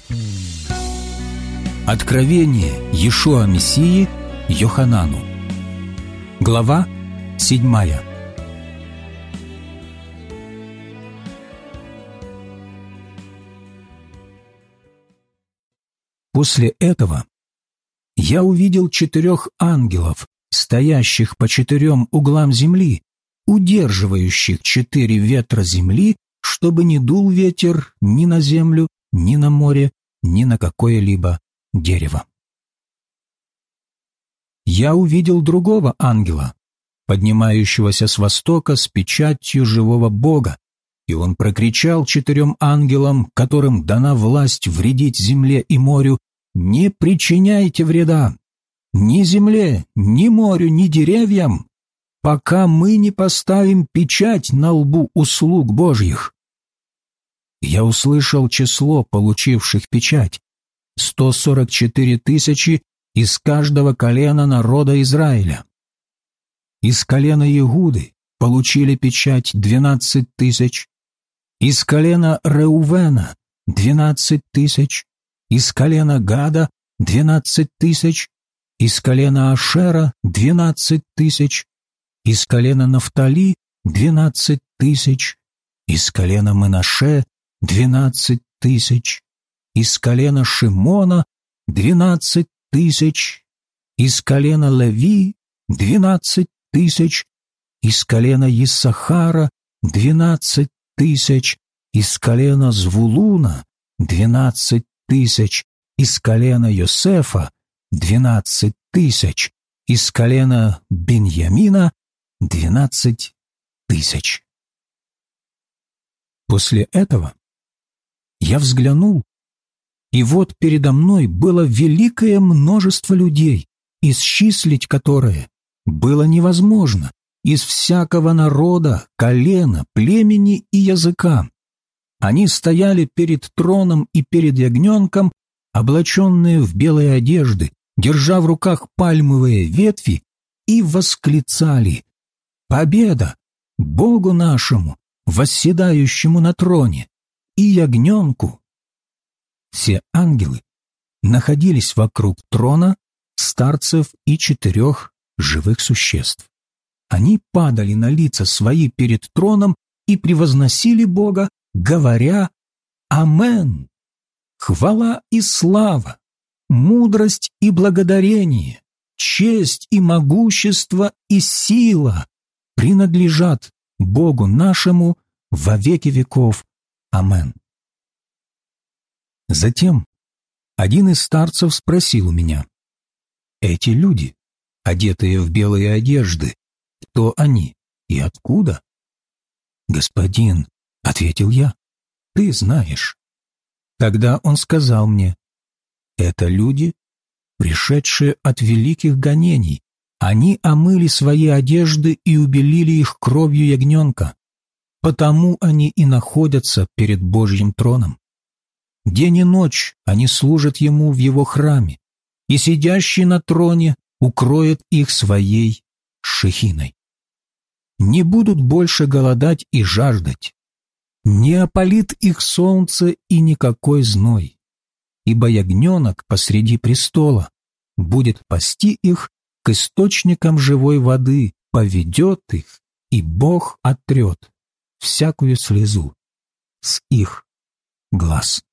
Откровение Иешуа Мессии Йоханану. Глава 7. После этого я увидел 4 ангелов, стоящих по 4 углам земли, удерживающих 4 ветра земли, чтобы не дул ветер ни на землю, ни на море, ни на какое-либо дерево. Я увидел другого ангела, поднимающегося с востока с печатью живого Бога, и он прокричал 4 ангелам, которым дана власть вредить земле и морю: «Не причиняйте вреда ни земле, ни морю, ни деревьям, пока мы не поставим печать на лбу услуг Божьих». Я услышал число получивших печать: 144 тысячи из каждого колена народа Израиля. Из колена Иуды получили печать 12 тысяч, из колена Реувена 12 тысяч, из колена Гада 12 тысяч, из колена Ашера 12 тысяч, из колена Нафтали 12 тысяч, из колена Менаше 12 тысяч, из колена Шимона 12 тысяч, из колена Леви 12 тысяч, из колена Иссахара 12 тысяч, из колена Звулуна 12 тысяч, из колена Йосефа 12 тысяч, из колена Беньямина 12 тысяч. После этого я взглянул, и вот передо мной было великое множество людей, исчислить которое было невозможно, из всякого народа, колена, племени и языка. Они стояли перед троном и перед ягненком, облаченные в белые одежды, держа в руках пальмовые ветви, и восклицали: «Победа Богу нашему, восседающему на троне, и ягненку!» Все ангелы находились вокруг трона, старцев и 4 живых существ. Они падали на лица свои перед троном и превозносили Бога, говоря: «Амен! Хвала и слава, мудрость и благодарение, честь и могущество и сила принадлежат Богу нашему во веки веков. Амен». Затем один из старцев спросил у меня: «Эти люди, одетые в белые одежды, кто они и откуда?» «Господин», — ответил я, — «ты знаешь». Тогда он сказал мне: «Это люди, пришедшие от великих гонений. Они омыли свои одежды и убелили их кровью ягненка. Потому они и находятся перед Божьим троном. День и ночь они служат Ему в Его храме, и сидящий на троне укроет их своей шехиной. Не будут больше голодать и жаждать, не опалит их солнце и никакой зной, ибо ягненок посреди престола будет пасти их к источникам живой воды, поведет их, и Бог оттрет всякую слезу с их глаз».